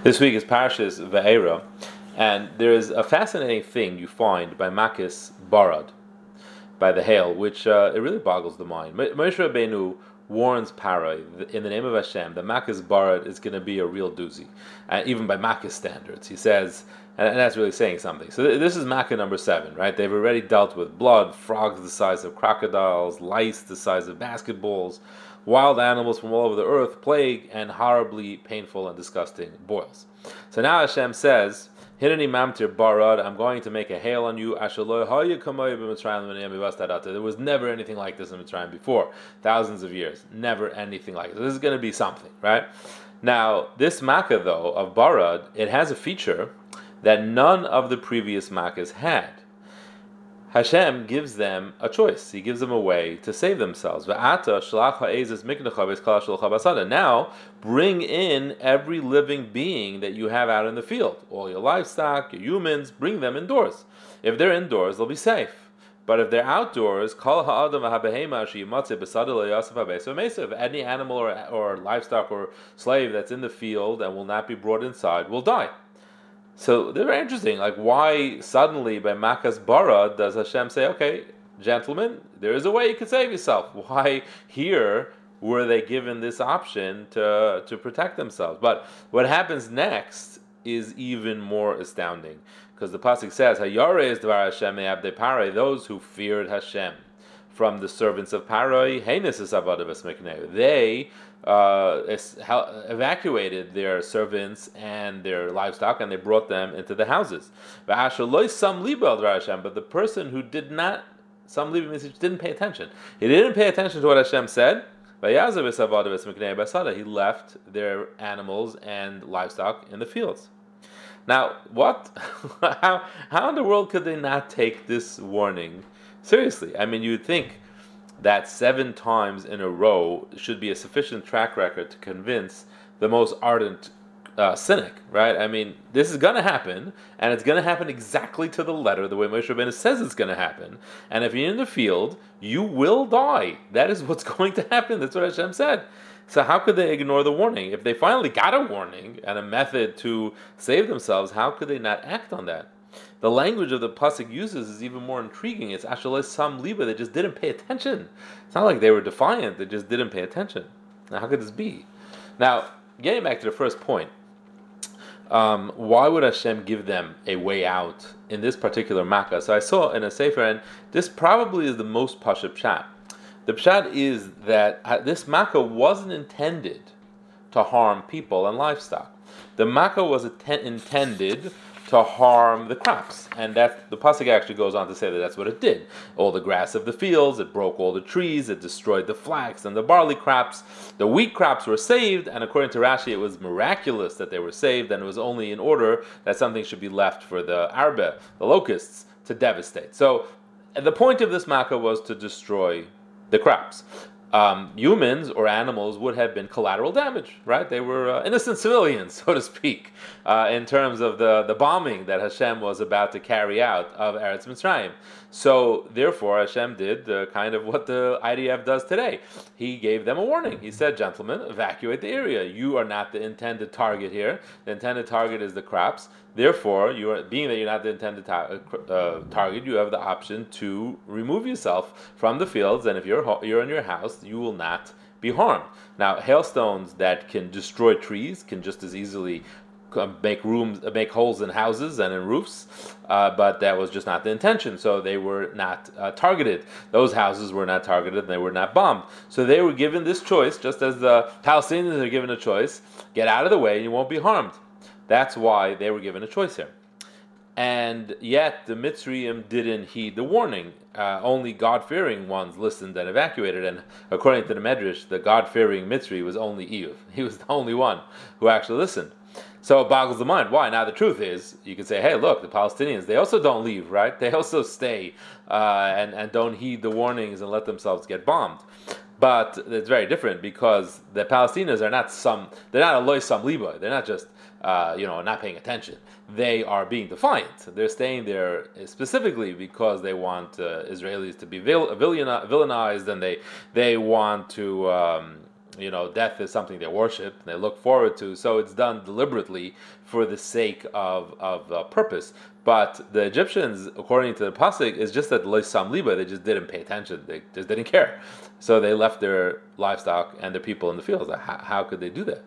This week is Parshas Ve'era, and there is a fascinating thing you find by Makis Barad, by the hail, which it really boggles the mind. Moshe Rabbeinu warns Paroi in the name of Hashem that Makis Barad is going to be a real doozy, even by Makis standards. He says, and that's really saying something. So this is Makkah number 7, right? They've already dealt with blood, frogs the size of crocodiles, lice the size of basketballs, wild animals from all over the earth, plague, and horribly painful and disgusting boils. So now Hashem says, Hineni mamtir barad, I'm going to make a hail on you. There was never anything like this in Mitzrayim before. Thousands of years. Never anything like this. This is going to be something, right? Now, this Makkah, though, of Barad, it has a feature that none of the previous Makkahs had. Hashem gives them a choice. He gives them a way to save themselves. Now, bring in every living being that you have out in the field. All your livestock, your humans, bring them indoors. If they're indoors, they'll be safe. But if they're outdoors, if any animal or livestock or slave that's in the field and will not be brought inside will die. So they're very interesting. Like, why suddenly by Makas Bara does Hashem say, okay, gentlemen, there is a way you can save yourself? Why here were they given this option to protect themselves? But what happens next is even more astounding. Because the pasuk says, Hayareh dvar Hashem me'abdei Paroi, those who feared Hashem from the servants of Paroi, heinous is avodah v'smeknei. They evacuated their servants and their livestock, and they brought them into the houses. But the person who did not, didn't pay attention. He didn't pay attention to what Hashem said. He left their animals and livestock in the fields. Now, what? How in the world could they not take this warning seriously? I mean, you would think that 7 times in a row should be a sufficient track record to convince the most ardent cynic, right? I mean, this is going to happen, and it's going to happen exactly to the letter, the way Moshe Rabbeinu says it's going to happen. And if you're in the field, you will die. That is what's going to happen. That's what Hashem said. So how could they ignore the warning? If they finally got a warning and a method to save themselves, how could they not act on that? The language of the pasuk uses is even more intriguing. It's Ashalei Sam Liba. They just didn't pay attention. It's not like they were defiant. They just didn't pay attention. Now, how could this be? Now, getting back to the first point, why would Hashem give them a way out in this particular makkah? So I saw in a sefer, and this probably is the most pashut pshat. The pshat is that this makkah wasn't intended to harm people and livestock. The makkah was intended to harm the crops, and that the pasuk actually goes on to say that that's what it did. All the grass of the fields, it broke all the trees, it destroyed the flax and the barley crops. The wheat crops were saved, and according to Rashi, it was miraculous that they were saved, and it was only in order that something should be left for the arbe, the locusts, to devastate. So the point of this makkah was to destroy the crops. Humans or animals would have been collateral damage, right? They were innocent civilians, so to speak, in terms of the bombing that Hashem was about to carry out of Eretz Mitzrayim. So, therefore, Hashem did kind of what the IDF does today. He gave them a warning. He said, gentlemen, evacuate the area. You are not the intended target here. The intended target is the crops. Therefore, being that you're not the intended target, you have the option to remove yourself from the fields, and if you're in your house, you will not be harmed. Now, hailstones that can destroy trees can just as easily make holes in houses and in roofs, but that was just not the intention. So they were not targeted. Those houses were not targeted, and they were not bombed. So they were given this choice, just as the Palestinians are given a choice: get out of the way, and you won't be harmed. That's why they were given a choice here. And yet the Mitzrayim didn't heed the warning. Only God-fearing ones listened and evacuated. And according to the Medrash, the God-fearing Mitzri was only Eiv. He was the only one who actually listened. So it boggles the mind. Why? Now the truth is, you can say, hey, look, the Palestinians, they also don't leave, right? They also stay and don't heed the warnings and let themselves get bombed. But it's very different, because the Palestinians are they're not a loy sam liba. They're not just not paying attention. They are being defiant. They're staying there specifically because they want Israelis to be villainized, and they want to death is something they worship and they look forward to, so it's done deliberately for the sake of purpose. But the Egyptians, according to the pasuk, is just that lo sam liba, they just didn't pay attention, they just didn't care, so they left their livestock and their people in the fields. How could they do that?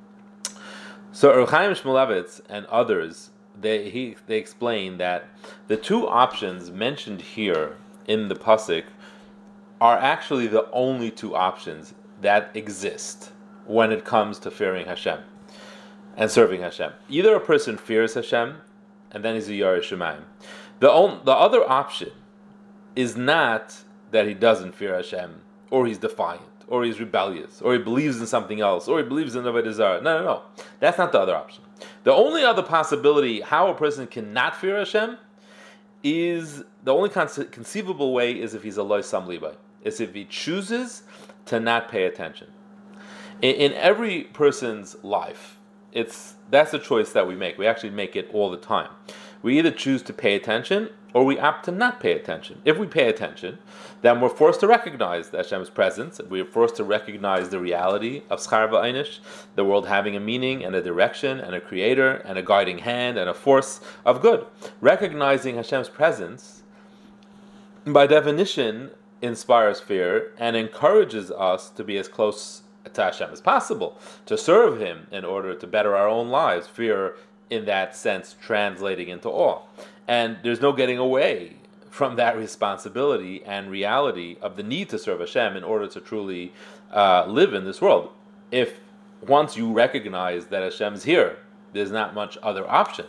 So Reb Chaim Shmulevitz and others, they explain that the two options mentioned here in the pasuk are actually the only two options that exist when it comes to fearing Hashem and serving Hashem. Either a person fears Hashem, and then he's a Yarei Shemayim. The other option is not that he doesn't fear Hashem, or he's defiant, or he's rebellious, or he believes in something else, or he believes in Avodah Zarah. No. That's not the other option. The only other possibility how a person cannot fear Hashem is, the only conceivable way is if he's a lo sam liba, is if he chooses to not pay attention. In every person's life, that's a choice that we make. We actually make it all the time. We either choose to pay attention or we opt to not pay attention. If we pay attention, then we're forced to recognize Hashem's presence. We're forced to recognize the reality of Schar v'Einish, the world having a meaning and a direction and a creator and a guiding hand and a force of good. Recognizing Hashem's presence, by definition, inspires fear and encourages us to be as close to Hashem as possible, to serve Him in order to better our own lives. Fear, in that sense, translating into awe. And there's no getting away from that responsibility and reality of the need to serve Hashem in order to truly live in this world. If once you recognize that Hashem's here, there's not much other option.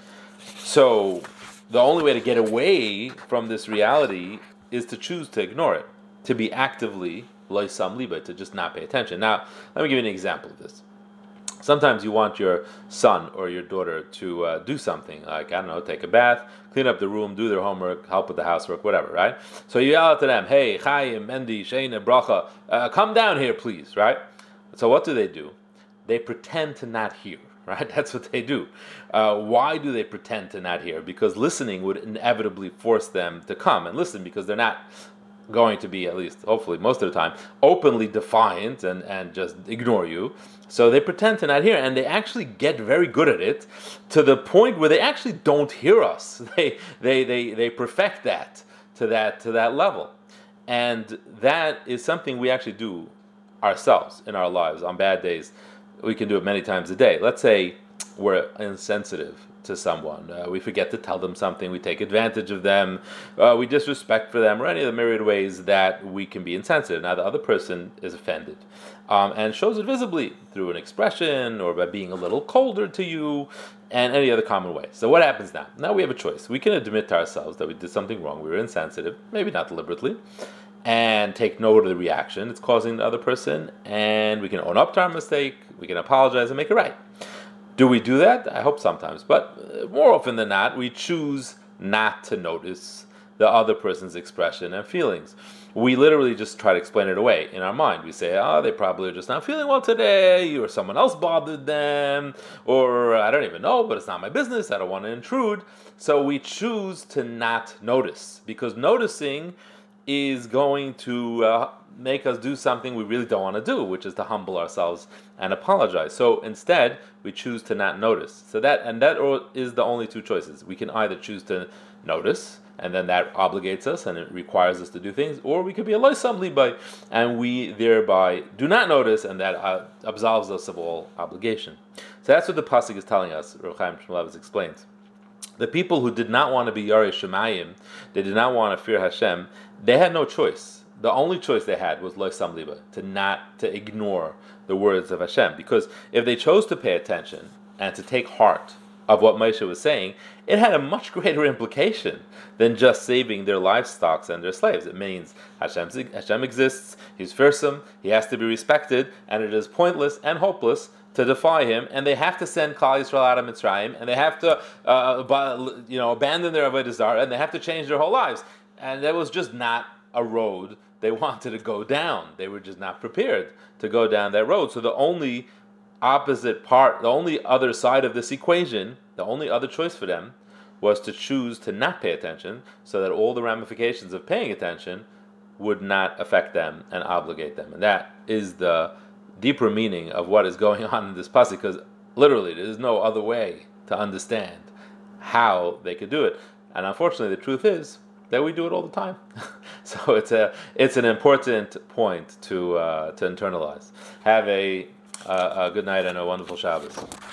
So the only way to get away from this reality is to choose to ignore it, to be actively lo sam liba, to just not pay attention. Now, let me give you an example of this. Sometimes you want your son or your daughter to do something, like, take a bath, clean up the room, do their homework, help with the housework, whatever, right? So you yell out to them, hey, Chaim, Mendy, Sheina, Bracha, come down here, please, right? So what do? They pretend to not hear, right? That's what they do. Why do they pretend to not hear? Because listening would inevitably force them to come and listen, because they're not going to be, at least hopefully most of the time, openly defiant and just ignore you. So they pretend to not hear, and they actually get very good at it, to the point where they actually don't hear us. They perfect that to that level. And that is something we actually do ourselves in our lives on bad days. We can do it many times a day. Let's say we're insensitive to someone. We forget to tell them something. We take advantage of them. We disrespect for them, or any of the myriad ways that we can be insensitive. Now, the other person is offended and shows it visibly through an expression or by being a little colder to you and any other common way. So what happens now? Now we have a choice. We can admit to ourselves that we did something wrong. We were insensitive, maybe not deliberately, and take note of the reaction it's causing the other person, and we can own up to our mistake. We can apologize and make it right. Do we do that? I hope sometimes. But more often than not, we choose not to notice the other person's expression and feelings. We literally just try to explain it away in our mind. We say, they probably are just not feeling well today, or someone else bothered them, or I don't even know, but it's not my business, I don't want to intrude. So we choose to not notice, because noticing is going to make us do something we really don't want to do, which is to humble ourselves and apologize. So instead, we choose to not notice. So that is the only two choices. We can either choose to notice, and then that obligates us and it requires us to do things, or we could be a lo sam liba, and we thereby do not notice, and that absolves us of all obligation. So that's what the pasuk is telling us. Reb Chaim Shmulevitz explains. The people who did not want to be Yarei Shemayim, they did not want to fear Hashem, they had no choice. The only choice they had was lo sam liba, to ignore the words of Hashem. Because if they chose to pay attention and to take heart of what Moshe was saying, it had a much greater implication than just saving their livestock and their slaves. It means Hashem exists, He's fearsome, He has to be respected, and it is pointless and hopeless to defy Him, and they have to send Klal Yisrael out of Mitzrayim, and they have to abandon their Avodah Zarah, and they have to change their whole lives. And that was just not a road they wanted to go down. They were just not prepared to go down that road. So the only opposite part, the only other side of this equation, the only other choice for them was to choose to not pay attention, so that all the ramifications of paying attention would not affect them and obligate them. And that is the deeper meaning of what is going on in this pasuk, because literally there is no other way to understand how they could do it. And unfortunately, the truth is that we do it all the time. So it's an important point to internalize. Have a good night and a wonderful Shabbos.